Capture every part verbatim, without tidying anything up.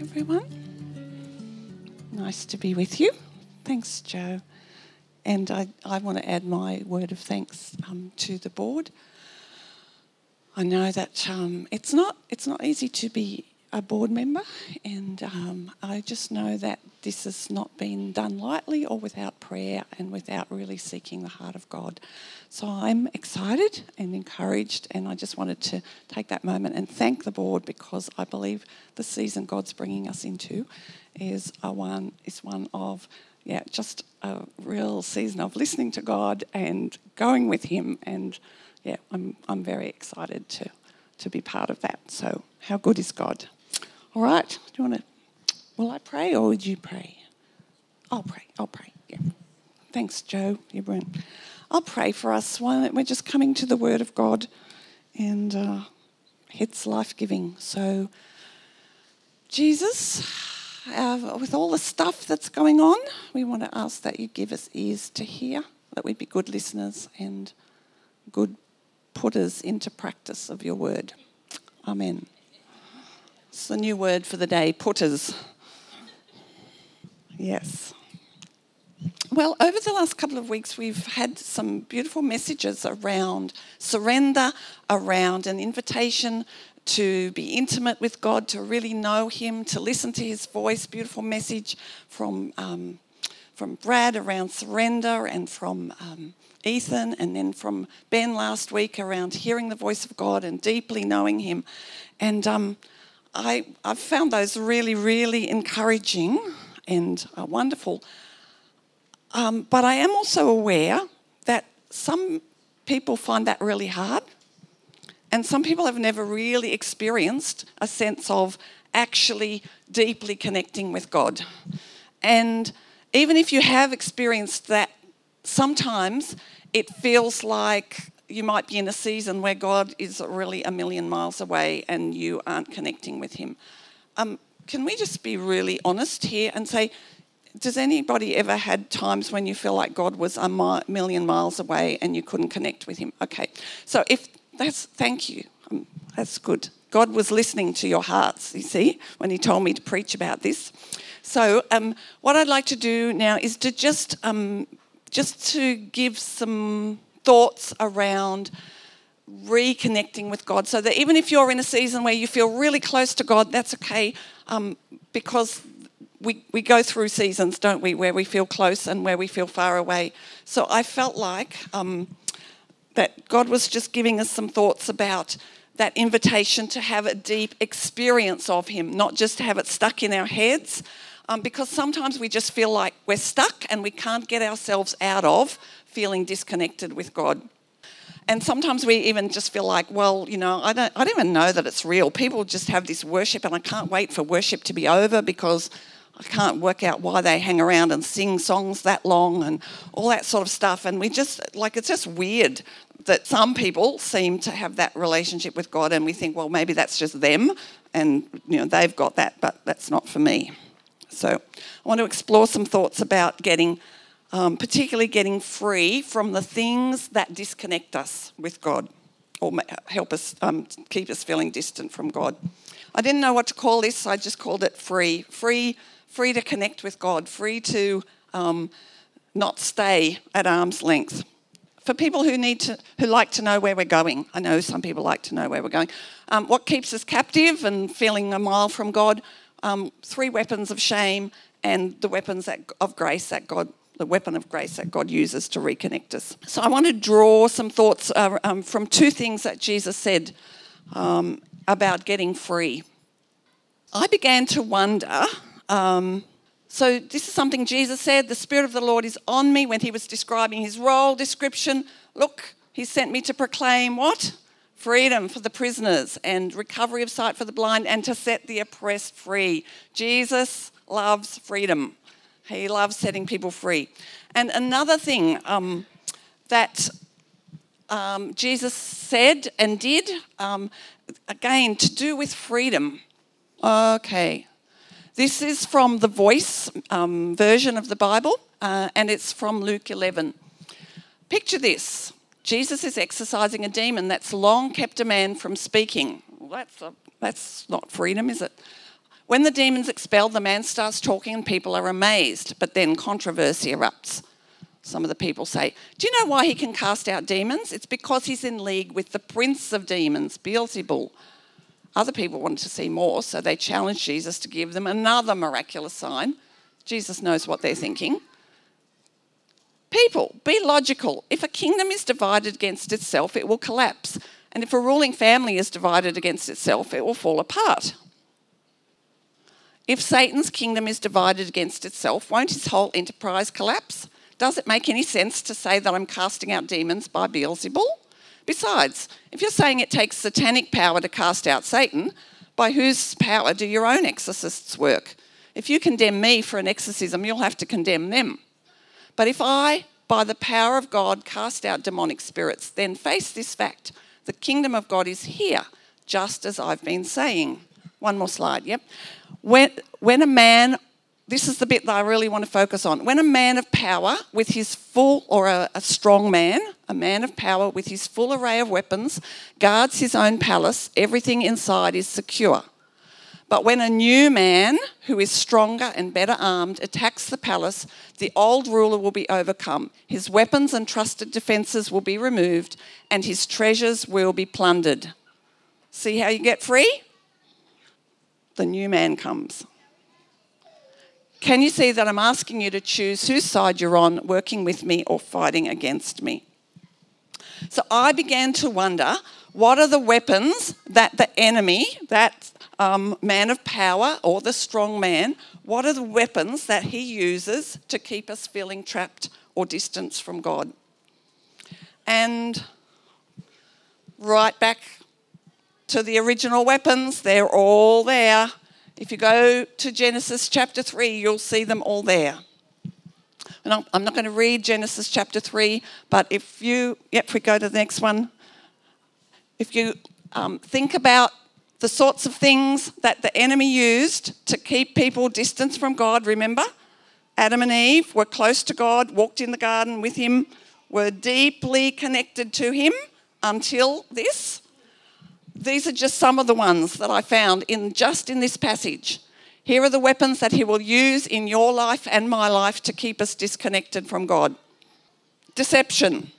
everyone. Nice to be with you. Thanks, Joe. And I, I want to add my word of thanks um, to the board. I know that um, it's not it's not easy to be a board member, and um, I just know that this has not been done lightly or without prayer and without really seeking the heart of God. So I'm excited and encouraged, and I just wanted to take that moment and thank the board, because I believe the season God's bringing us into is a one is one of yeah just a real season of listening to God and going with Him, and yeah I'm I'm very excited to to be part of that. So how good is God? All right, do you want to, will I pray or would you pray? I'll pray, I'll pray, yeah. Thanks, Joe, you're brilliant. I'll pray for us while we're just coming to the Word of God, and uh, it's life-giving. So, Jesus, uh, with all the stuff that's going on, we want to ask that you give us ears to hear, that we be good listeners and good putters into practice of your Word. Amen. It's the new word for the day, putters. Yes. Well, over the last couple of weeks, we've had some beautiful messages around surrender, around an invitation to be intimate with God, to really know Him, to listen to His voice. Beautiful message from um, from Brad around surrender, and from um, Ethan, and then from Ben last week around hearing the voice of God and deeply knowing Him. And um, I, I've found those really, really encouraging and uh, wonderful. Um, but I am also aware that some people find that really hard, and some people have never really experienced a sense of actually deeply connecting with God. And even if you have experienced that, sometimes it feels like you might be in a season where God is really a million miles away and you aren't connecting with Him. Um, can we just be really honest here and say, does anybody ever had times when you feel like God was a mi- million miles away and you couldn't connect with Him? Okay, so if that's, thank you, um, that's good. God was listening to your hearts, you see, when He told me to preach about this. So um, what I'd like to do now is to just um, just to give some thoughts around reconnecting with God, so that even if you're in a season where you feel really close to God, that's okay, um, because we, we go through seasons, don't we, where we feel close and where we feel far away. So I felt like um, that God was just giving us some thoughts about that invitation to have a deep experience of Him, not just to have it stuck in our heads, um, because sometimes we just feel like we're stuck and we can't get ourselves out of feeling disconnected with God. And sometimes we even just feel like, well, you know, I don't I don't even know that it's real. People just have this worship, and I can't wait for worship to be over because I can't work out why they hang around and sing songs that long and all that sort of stuff. And we just, like, it's just weird that some people seem to have that relationship with God, and we think, well, maybe that's just them and, you know, they've got that, but that's not for me. So I want to explore some thoughts about getting Um, particularly getting free from the things that disconnect us with God, or help us um, keep us feeling distant from God. I didn't know what to call this, so I just called it free. Free, free to connect with God, free to um, not stay at arm's length. For people who need to, who like to know where we're going, I know some people like to know where we're going. Um, what keeps us captive and feeling a mile from God? Um, three weapons of shame and the weapons that, of grace that God. the weapon of grace that God uses to reconnect us. So I want to draw some thoughts uh, um, from two things that Jesus said um, about getting free. I began to wonder, um, so this is something Jesus said, the Spirit of the Lord is on me, when He was describing His role description. Look, He sent me to proclaim what? Freedom for the prisoners and recovery of sight for the blind, and to set the oppressed free. Jesus loves freedom. He loves setting people free. And another thing um, that um, Jesus said and did, um, again, to do with freedom. Okay. This is from the Voice um, version of the Bible, uh, and it's from Luke eleven. Picture this. Jesus is exorcising a demon that's long kept a man from speaking. Well, that's, a, that's not freedom, is it? When the demon's expelled, the man starts talking and people are amazed, but then controversy erupts. Some of the people say, do you know why he can cast out demons? It's because he's in league with the prince of demons, Beelzebul. Other people wanted to see more, so they challenged Jesus to give them another miraculous sign. Jesus knows what they're thinking. People, be logical. If a kingdom is divided against itself, it will collapse. And if a ruling family is divided against itself, it will fall apart. If Satan's kingdom is divided against itself, won't his whole enterprise collapse? Does it make any sense to say that I'm casting out demons by Beelzebul? Besides, if you're saying it takes satanic power to cast out Satan, by whose power do your own exorcists work? If you condemn me for an exorcism, you'll have to condemn them. But if I, by the power of God, cast out demonic spirits, then face this fact. The kingdom of God is here, just as I've been saying. One more slide, yep. When, when a man, this is the bit that I really want to focus on. When a man of power with his full, or a, a strong man, a man of power with his full array of weapons, guards his own palace, everything inside is secure. But when a new man, who is stronger and better armed, attacks the palace, the old ruler will be overcome. His weapons and trusted defences will be removed, and his treasures will be plundered. See how you get free? The new man comes. Can you see that I'm asking you to choose whose side you're on, working with me or fighting against me? So I began to wonder, what are the weapons that the enemy, that um, man of power or the strong man, what are the weapons that he uses to keep us feeling trapped or distanced from God? And right back to the original weapons, they're all there. If you go to Genesis chapter three, you'll see them all there. And I'm not going to read Genesis chapter three, but if you, yep, if we go to the next one, if you um, think about the sorts of things that the enemy used to keep people distant from God, remember? Adam and Eve were close to God, walked in the garden with him, were deeply connected to him until this. These are just some of the ones that I found in just in this passage. Here are the weapons that he will use in your life and my life to keep us disconnected from God. Deception.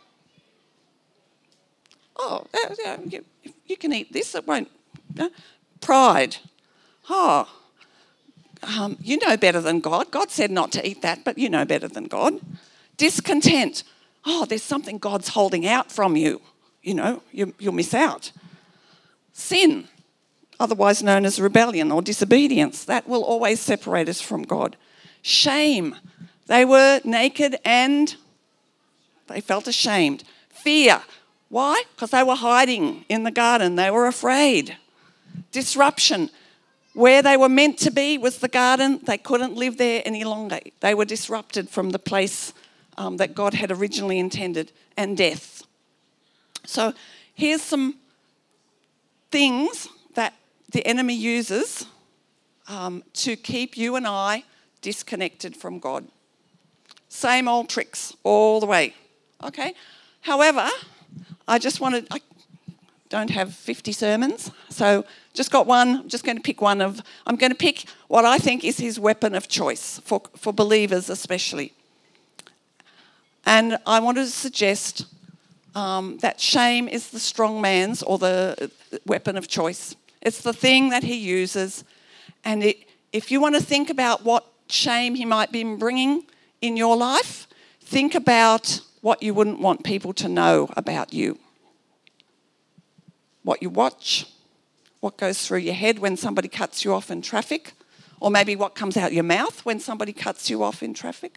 Oh, yeah, you, you can eat this, it won't. Uh, pride. Oh, um, you know better than God. God said not to eat that, but you know better than God. Discontent. Oh, there's something God's holding out from you. You know, you, you'll miss out. Sin, otherwise known as rebellion or disobedience, that will always separate us from God. Shame. They were naked and they felt ashamed. Fear. Why? Because they were hiding in the garden. They were afraid. Disruption. Where they were meant to be was the garden. They couldn't live there any longer. They were disrupted from the place um, that God had originally intended. And death. So here's some things that the enemy uses um, to keep you and I disconnected from God. Same old tricks all the way. Okay? However, I just wanted, I don't have fifty sermons, so just got one. I'm just going to pick one of, I'm going to pick what I think is his weapon of choice for, for believers especially. And I want to suggest um, that shame is the strong man's or the weapon of choice. It's the thing that he uses. And it, if you want to think about what shame he might be bringing in your life, think about what you wouldn't want people to know about you. What you watch, what goes through your head when somebody cuts you off in traffic, or maybe what comes out your mouth when somebody cuts you off in traffic.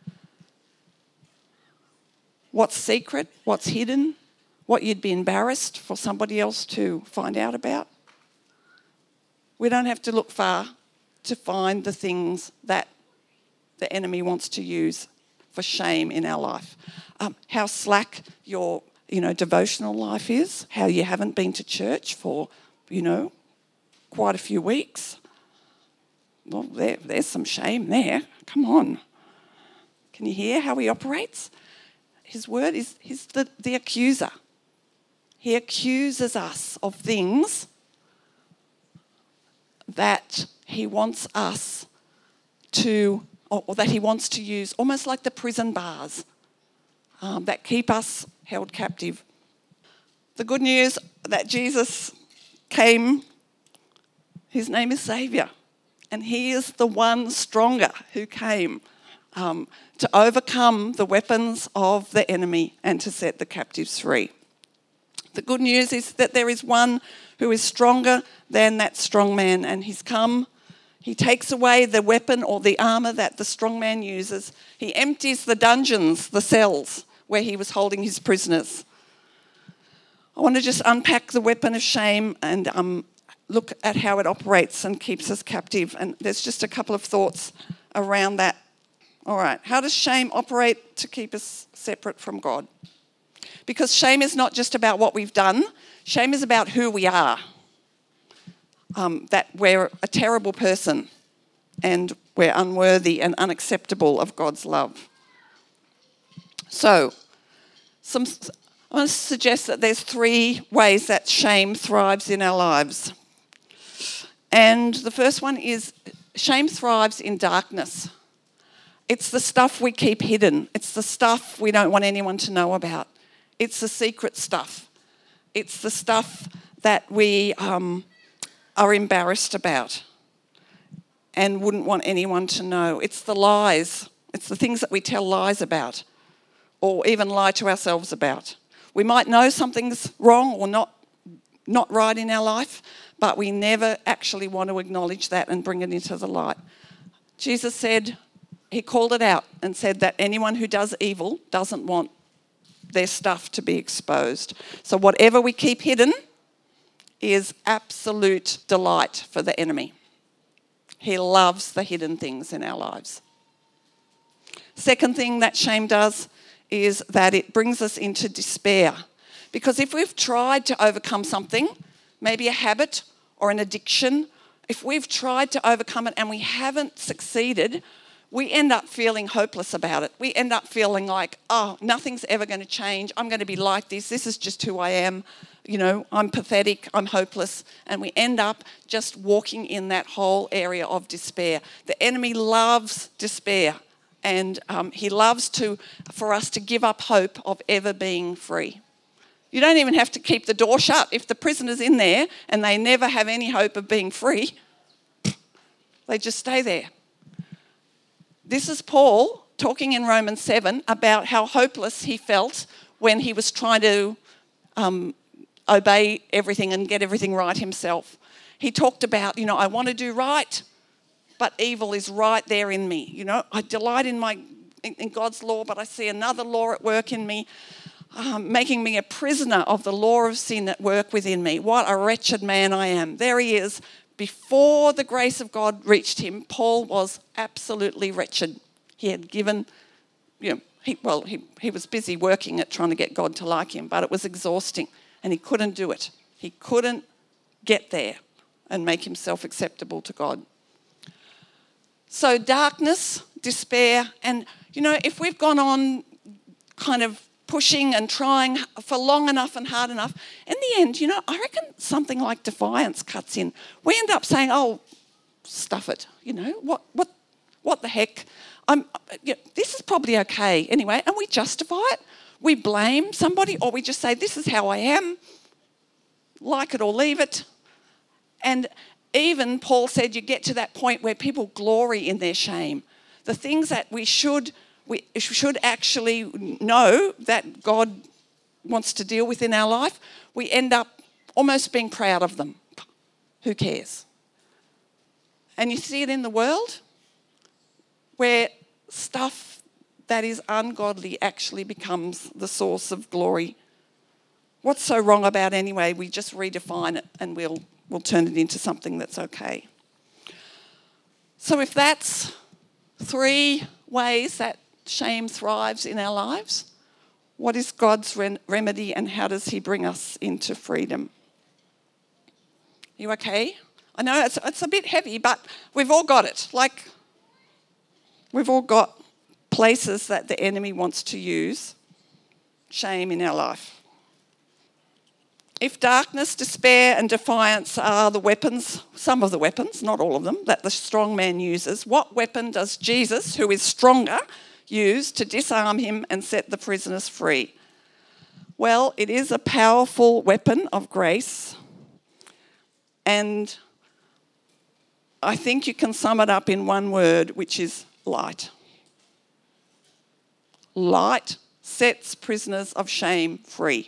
What's secret, what's hidden, what you'd be embarrassed for somebody else to find out about. We don't have to look far to find the things that the enemy wants to use for shame in our life. Um, how slack your, you know, devotional life is, how you haven't been to church for, you know, quite a few weeks. Well, there, there's some shame there. Come on. Can you hear how he operates? His word is he's the, the accuser. He accuses us of things that he wants us to, or, or that he wants to use, almost like the prison bars um, that keep us held captive. The good news that Jesus came, his name is Saviour, and he is the one stronger who came um, to overcome the weapons of the enemy and to set the captives free. The good news is that there is one who is stronger than that strong man, and he's come. He takes away the weapon or the armour that the strong man uses. He empties the dungeons, the cells, where he was holding his prisoners. I want to just unpack the weapon of shame and um, look at how it operates and keeps us captive. And there's just a couple of thoughts around that. All right, how does shame operate to keep us separate from God? Because shame is not just about what we've done. Shame is about who we are. Um, that we're a terrible person and we're unworthy and unacceptable of God's love. So, some, I want to suggest that there's three ways that shame thrives in our lives. And the first one is shame thrives in darkness. It's the stuff we keep hidden. It's the stuff we don't want anyone to know about. It's the secret stuff. It's the stuff that we um, are embarrassed about and wouldn't want anyone to know. It's the lies. It's the things that we tell lies about or even lie to ourselves about. We might know something's wrong or not, not right in our life, but we never actually want to acknowledge that and bring it into the light. Jesus said, he called it out and said that anyone who does evil doesn't want their stuff to be exposed. So whatever we keep hidden is absolute delight for the enemy. He loves the hidden things in our lives. Second thing that shame does is that it brings us into despair. Because if we've tried to overcome something, maybe a habit or an addiction, if we've tried to overcome it and we haven't succeeded, we end up feeling hopeless about it. We end up feeling like, oh, nothing's ever going to change. I'm going to be like this. This is just who I am. You know, I'm pathetic. I'm hopeless. And we end up just walking in that whole area of despair. The enemy loves despair. And um, he loves to for us to give up hope of ever being free. You don't even have to keep the door shut. If the prisoner's in there and they never have any hope of being free, they just stay there. This is Paul talking in Romans seven about how hopeless he felt when he was trying to um, obey everything and get everything right himself. He talked about, you know, I want to do right, but evil is right there in me. You know, I delight in my in, in God's law, but I see another law at work in me, um, making me a prisoner of the law of sin at work within me. What a wretched man I am. There he is. Before the grace of God reached him, Paul was absolutely wretched. He had given, you know, he, well, he, he was busy working at trying to get God to like him, but it was exhausting and he couldn't do it. He couldn't get there and make himself acceptable to God. So darkness, despair, and, you know, if we've gone on kind of pushing and trying for long enough and hard enough, in the end, you know, I reckon something like defiance cuts in. We end up saying, oh, stuff it, you know, what what, what the heck? I'm, you know, this is probably okay anyway, and we justify it. We blame somebody or we just say, this is how I am, like it or leave it. And even Paul said you get to that point where people glory in their shame. The things that we should we should actually know that God wants to deal with in our life, we end up almost being proud of them. Who cares? And you see it in the world where stuff that is ungodly actually becomes the source of glory. What's so wrong about it anyway? We just redefine it and we'll we'll turn it into something that's okay. So if that's three ways that shame thrives in our lives, what is God's re- remedy and how does he bring us into freedom? You okay? I know it's, it's a bit heavy, but we've all got it. Like, we've all got places that the enemy wants to use shame in our life. If darkness, despair, and defiance are the weapons, some of the weapons, not all of them, that the strong man uses, what weapon does Jesus, who is stronger, use to disarm him and set the prisoners free? Well, it is a powerful weapon of grace, and I think you can sum it up in one word, which is light. Light sets prisoners of shame free.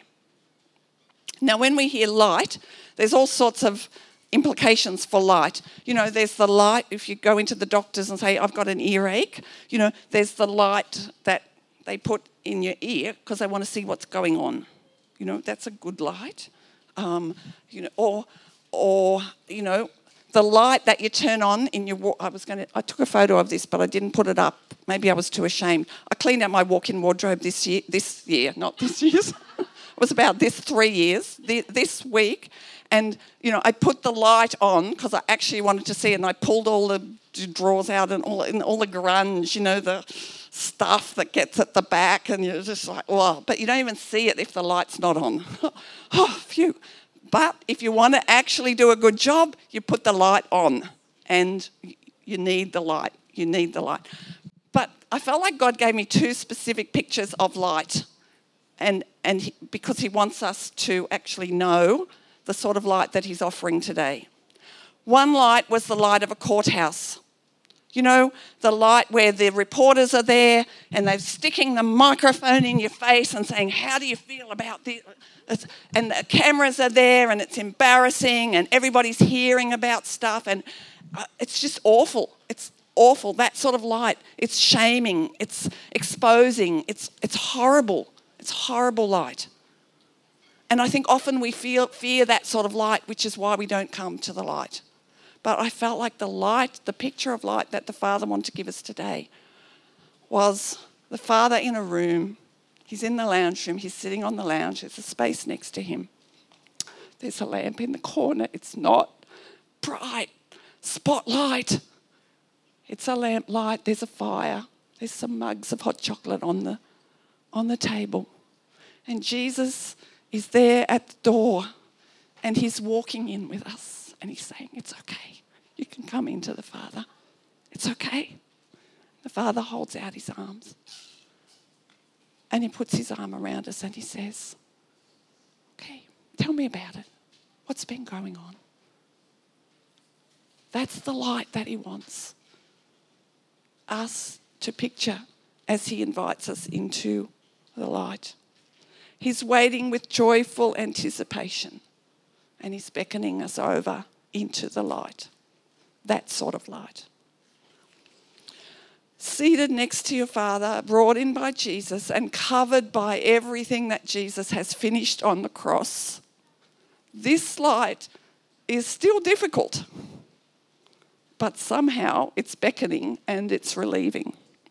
Now, when we hear light, there's all sorts of implications for light. You know, there's the light, if you go into the doctors and say, I've got an earache, you know, there's the light that they put in your ear because they want to see what's going on. You know, that's a good light. Um, you know, or, or, you know, the light that you turn on in your wa- I was going to I took a photo of this, but I didn't put it up. Maybe I was too ashamed. I cleaned out my walk-in wardrobe this year, this year, not this year's. It was about this three years, this week, and, you know, I put the light on because I actually wanted to see it, and I pulled all the drawers out and all, and all the grunge, you know, the stuff that gets at the back, and you're just like, wow, but you don't even see it if the light's not on. Oh, phew. But if you want to actually do a good job, you put the light on, and you need the light. You need the light. But I felt like God gave me two specific pictures of light, and and he, because he wants us to actually know the sort of light that he's offering today. One light was the light of a courthouse. You know, the light where the reporters are there and they're sticking the microphone in your face and saying, how do you feel about this? And the cameras are there and it's embarrassing and everybody's hearing about stuff, and it's just awful. It's awful, that sort of light. It's shaming, it's exposing, it's it's horrible. It's horrible light. And I think often we feel, fear that sort of light, which is why we don't come to the light. But I felt like the light, the picture of light that the Father wanted to give us today was the Father in a room. He's in the lounge room. He's sitting on the lounge. There's a space next to him. There's a lamp in the corner. It's not bright spotlight. It's a lamp light. There's a fire. There's some mugs of hot chocolate on the on the table. And Jesus is there at the door, and he's walking in with us, and he's saying, it's okay. You can come into the Father. It's okay. The Father holds out his arms, and he puts his arm around us and he says, okay, tell me about it. What's been going on? That's the light that he wants us to picture as he invites us into the light. He's waiting with joyful anticipation, and he's beckoning us over into the light. That sort of light. Seated next to your Father, brought in by Jesus and covered by everything that Jesus has finished on the cross, this light is still difficult, but somehow it's beckoning and it's relieving.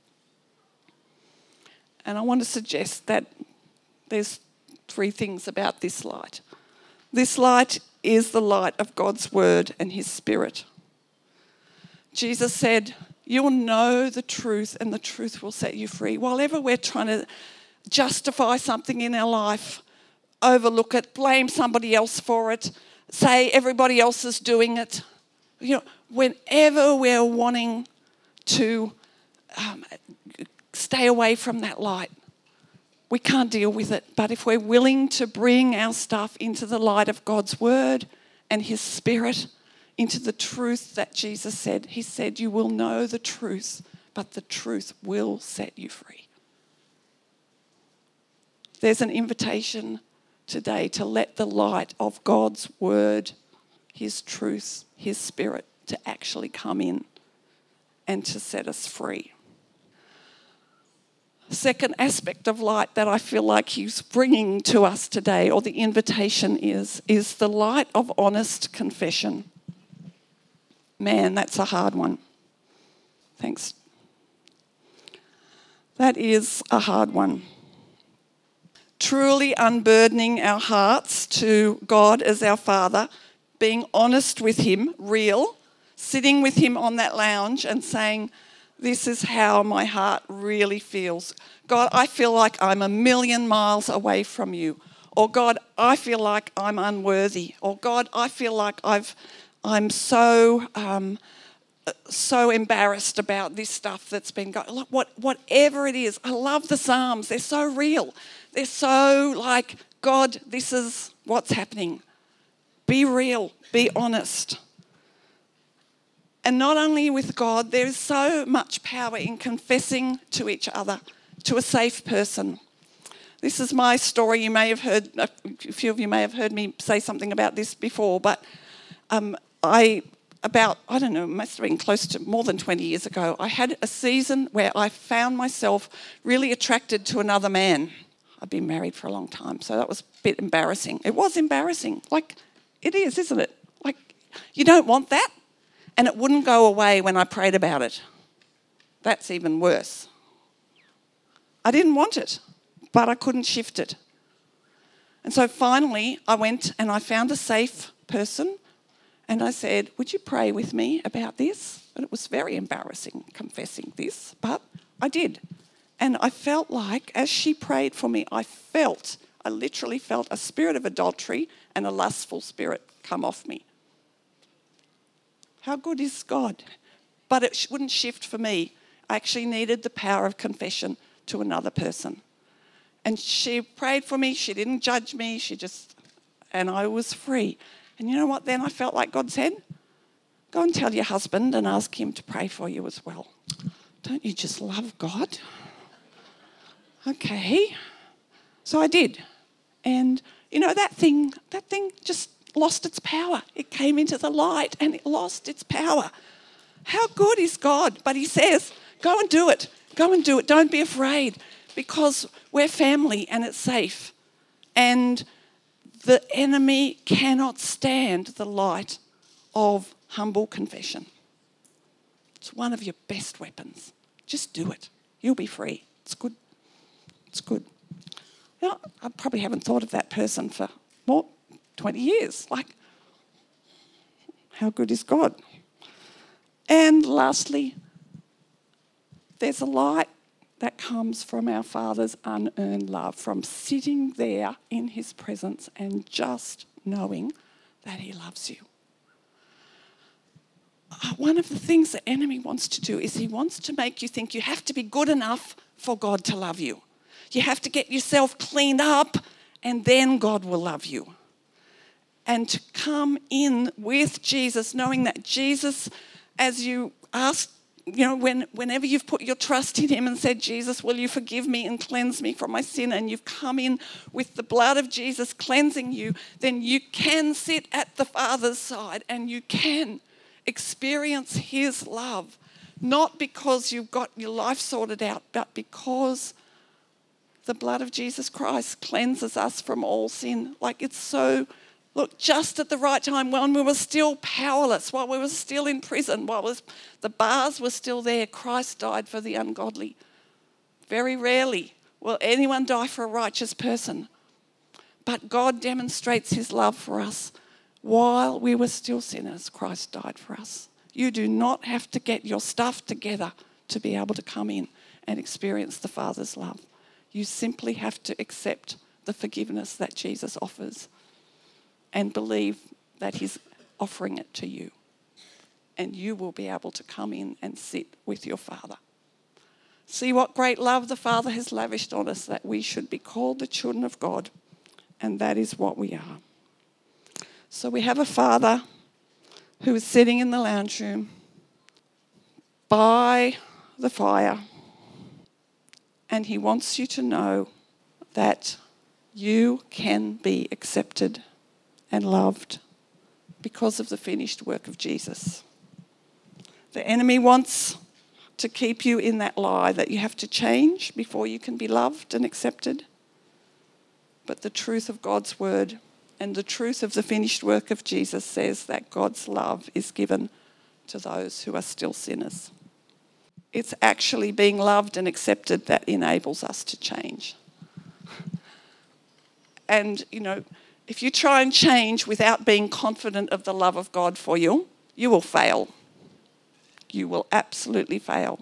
And I want to suggest that there's three things about this light. This light is the light of God's word and his Spirit. Jesus said, you'll know the truth and the truth will set you free. While ever we're trying to justify something in our life, overlook it, blame somebody else for it, say everybody else is doing it, you know, whenever we're wanting to um, stay away from that light, we can't deal with it. But if we're willing to bring our stuff into the light of God's word and his Spirit, into the truth that Jesus said, he said, you will know the truth, but the truth will set you free. There's an invitation today to let the light of God's word, his truth, his Spirit, to actually come in and to set us free. Second aspect of light that I feel like he's bringing to us today, or the invitation is, is the light of honest confession. Man, that's a hard one. Thanks. That is a hard one. Truly unburdening our hearts to God as our Father, being honest with him, real, sitting with him on that lounge and saying, this is how my heart really feels. God, I feel like I'm a million miles away from you. Or God, I feel like I'm unworthy. Or God, I feel like I've, I'm so um, so embarrassed about this stuff that's been going. Like what, whatever it is, I love the Psalms. They're so real. They're so like, God, this is what's happening. Be real. Be honest. And not only with God, there is so much power in confessing to each other, to a safe person. This is my story. You may have heard, a few of you may have heard me say something about this before, but um, I, about, I don't know, it must have been close to more than twenty years ago, I had a season where I found myself really attracted to another man. I'd been married for a long time, so that was a bit embarrassing. It was embarrassing. Like, it is, isn't it? Like, you don't want that. And it wouldn't go away when I prayed about it. That's even worse. I didn't want it, but I couldn't shift it. And so finally, I went and I found a safe person and I said, would you pray with me about this? And it was very embarrassing confessing this, but I did. And I felt like, as she prayed for me, I felt, I literally felt a spirit of adultery and a lustful spirit come off me. How good is God? But it wouldn't shift for me. I actually needed the power of confession to another person. And she prayed for me. She didn't judge me. She just, and I was free. And you know what then I felt like God said? Go and tell your husband and ask him to pray for you as well. Don't you just love God? Okay. So I did. And, you know, that thing, that thing just lost its power. It came into the light and it lost its power. How good is God? But he says, go and do it. Go and do it. Don't be afraid, because we're family and it's safe. And the enemy cannot stand the light of humble confession. It's one of your best weapons. Just do it. You'll be free. It's good. It's good. You know, I probably haven't thought of that person for more twenty years. Like, how good is God? And lastly, there's a light that comes from our Father's unearned love, from sitting there in his presence and just knowing that he loves you. One of the things the enemy wants to do is he wants to make you think you have to be good enough for God to love you. You have to get yourself cleaned up and then God will love you. And to come in with Jesus, knowing that Jesus, as you ask, you know, when, whenever you've put your trust in him and said, Jesus, will you forgive me and cleanse me from my sin, and you've come in with the blood of Jesus cleansing you, then you can sit at the Father's side and you can experience his love, not because you've got your life sorted out, but because the blood of Jesus Christ cleanses us from all sin. Like, it's so... Look, just at the right time, when we were still powerless, while we were still in prison, while was, the bars were still there, Christ died for the ungodly. Very rarely will anyone die for a righteous person. But God demonstrates his love for us. While we were still sinners, Christ died for us. You do not have to get your stuff together to be able to come in and experience the Father's love. You simply have to accept the forgiveness that Jesus offers and believe that he's offering it to you. And you will be able to come in and sit with your Father. See what great love the Father has lavished on us, that we should be called the children of God. And that is what we are. So we have a Father who is sitting in the lounge room by the fire. And he wants you to know that you can be accepted and loved because of the finished work of Jesus. The enemy wants to keep you in that lie that you have to change before you can be loved and accepted. But the truth of God's word and the truth of the finished work of Jesus says that God's love is given to those who are still sinners. It's actually being loved and accepted that enables us to change. And, you know, if you try and change without being confident of the love of God for you, you will fail. You will absolutely fail.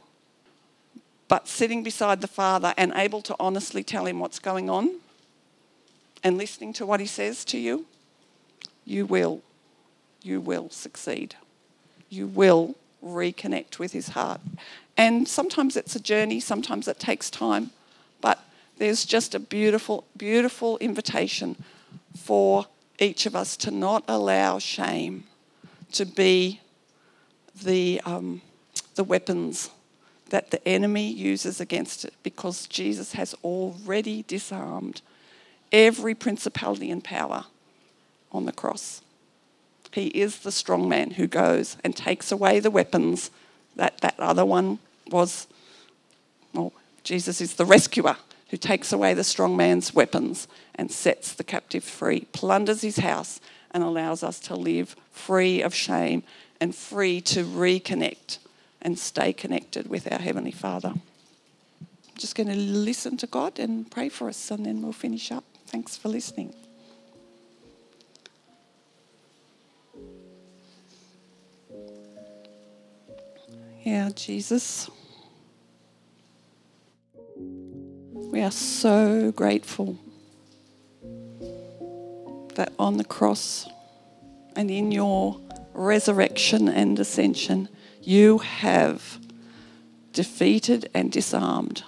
But sitting beside the Father and able to honestly tell him what's going on and listening to what he says to you, you will, you will succeed. You will reconnect with his heart. And sometimes it's a journey, sometimes it takes time, but there's just a beautiful, beautiful invitation for each of us to not allow shame to be the um, the weapons that the enemy uses against it, because Jesus has already disarmed every principality and power on the cross. He is the strong man who goes and takes away the weapons that that other one was. Well, Jesus is the rescuer who takes away the strong man's weapons and sets the captive free, plunders his house and allows us to live free of shame and free to reconnect and stay connected with our Heavenly Father. I'm just going to listen to God and pray for us, and then we'll finish up. Thanks for listening. Yeah, Jesus, we are so grateful that on the cross and in your resurrection and ascension, you have defeated and disarmed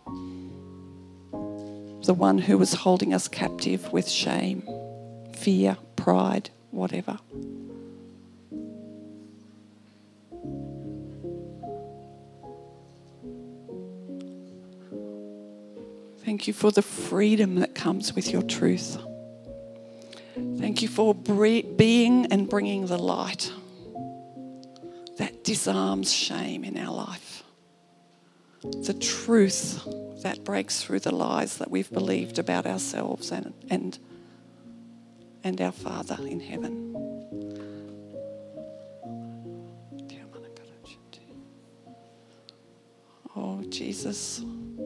the one who was holding us captive with shame, fear, pride, whatever. Thank you for the freedom that comes with your truth. Thank you for being and bringing the light that disarms shame in our life. The truth that breaks through the lies that we've believed about ourselves and and, and our Father in heaven. Oh, Jesus.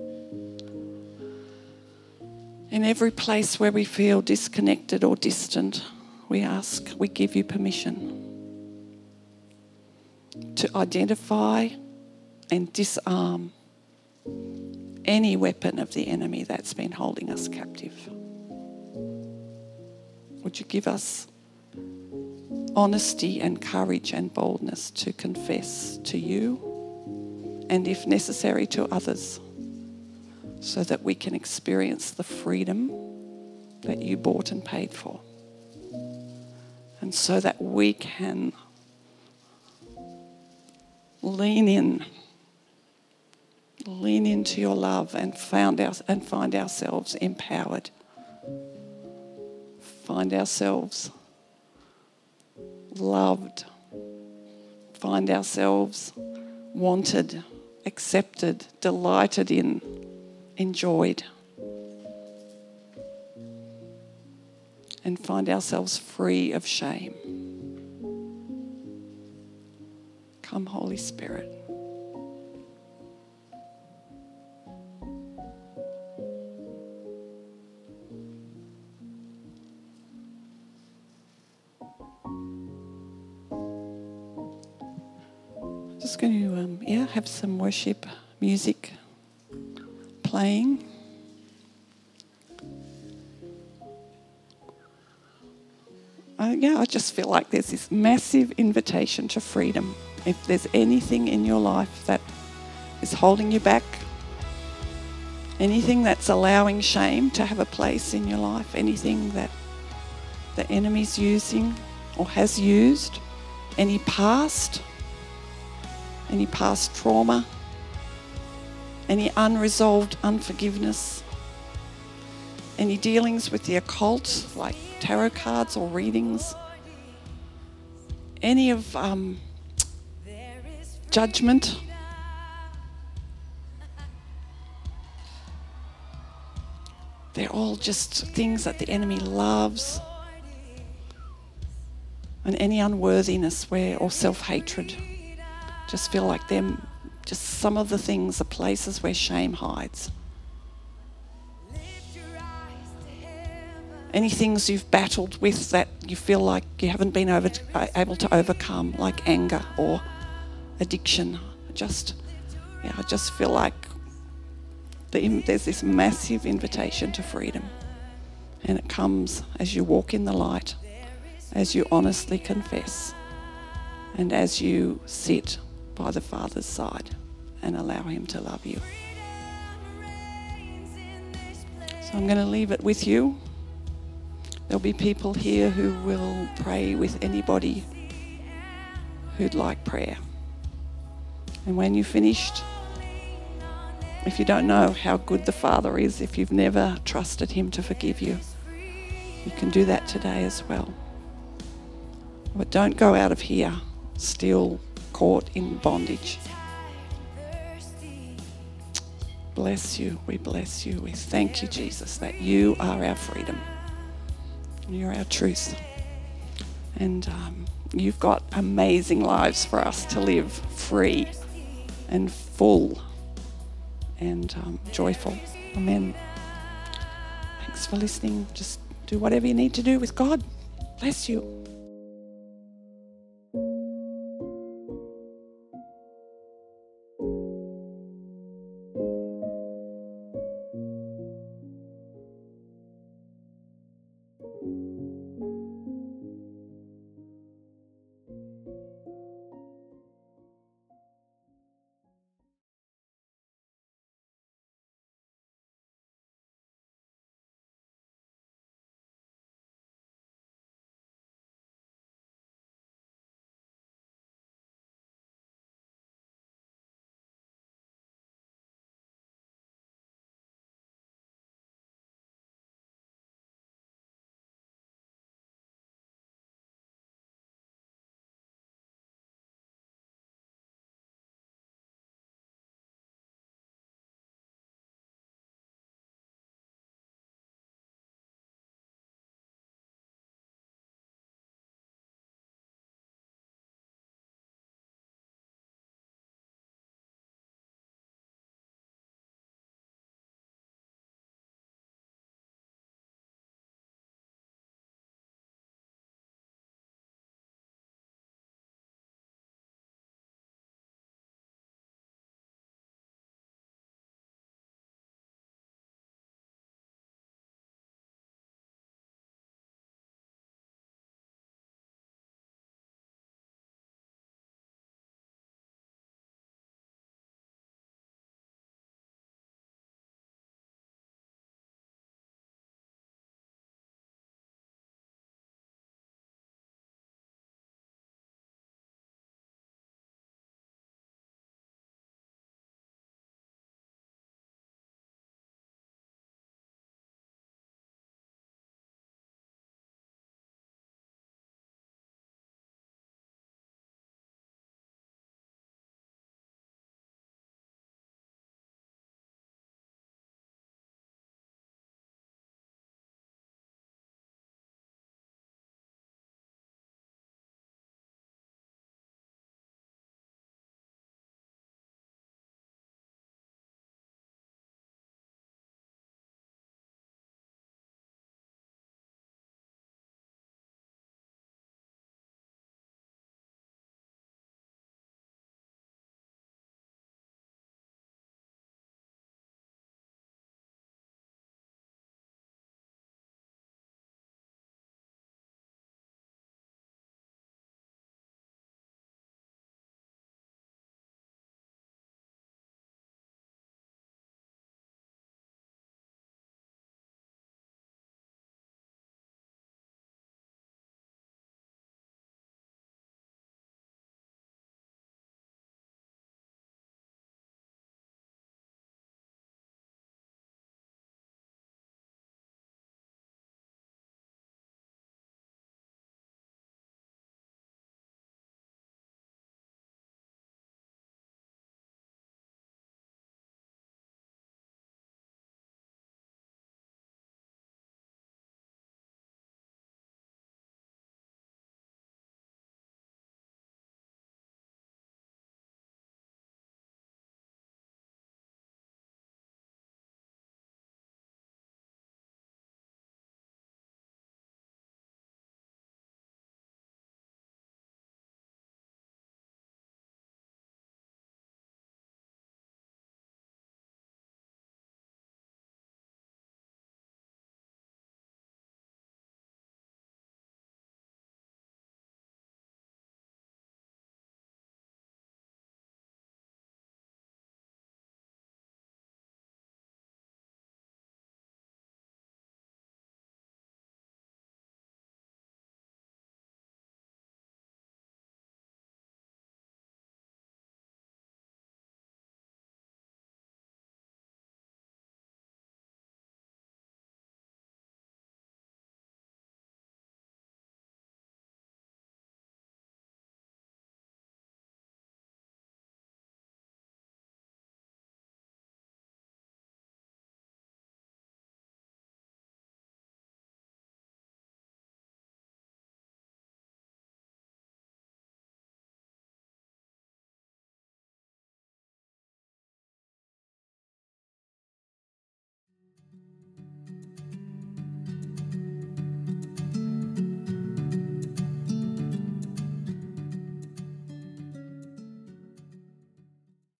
In every place where we feel disconnected or distant, we ask, we give you permission to identify and disarm any weapon of the enemy that's been holding us captive. Would you give us honesty and courage and boldness to confess to you and, if necessary, to others, so that we can experience the freedom that you bought and paid for, and so that we can lean in, lean into your love and found our, and find ourselves empowered, find ourselves loved, find ourselves wanted, accepted, delighted in, enjoyed, and find ourselves free of shame. Come, Holy Spirit. Just going to um, yeah, have some worship music playing. Uh, yeah, I just feel like there's this massive invitation to freedom. If there's anything in your life that is holding you back, anything that's allowing shame to have a place in your life, anything that the enemy's using or has used, any past, any past trauma, any unresolved unforgiveness, any dealings with the occult, like tarot cards or readings, any of um, judgment, they're all just things that the enemy loves, and any unworthiness where or self-hatred. Just feel like them, just some of the things are places where shame hides. Any things you've battled with that you feel like you haven't been over, able to overcome, like anger or addiction. Just, yeah, I just feel like the, there's this massive invitation to freedom. And it comes as you walk in the light, as you honestly confess, and as you sit by the Father's side and allow him to love you. So I'm going to leave it with you. There'll be people here who will pray with anybody who'd like prayer. And when you've finished, if you don't know how good the Father is, if you've never trusted him to forgive you, you can do that today as well. But don't go out of here still caught in bondage. Bless you. We bless you. We thank you, Jesus, that you are our freedom. You're our truth. And um, you've got amazing lives for us to live, free and full and um, joyful. Amen. Thanks for listening. Just do whatever you need to do with God. Bless you.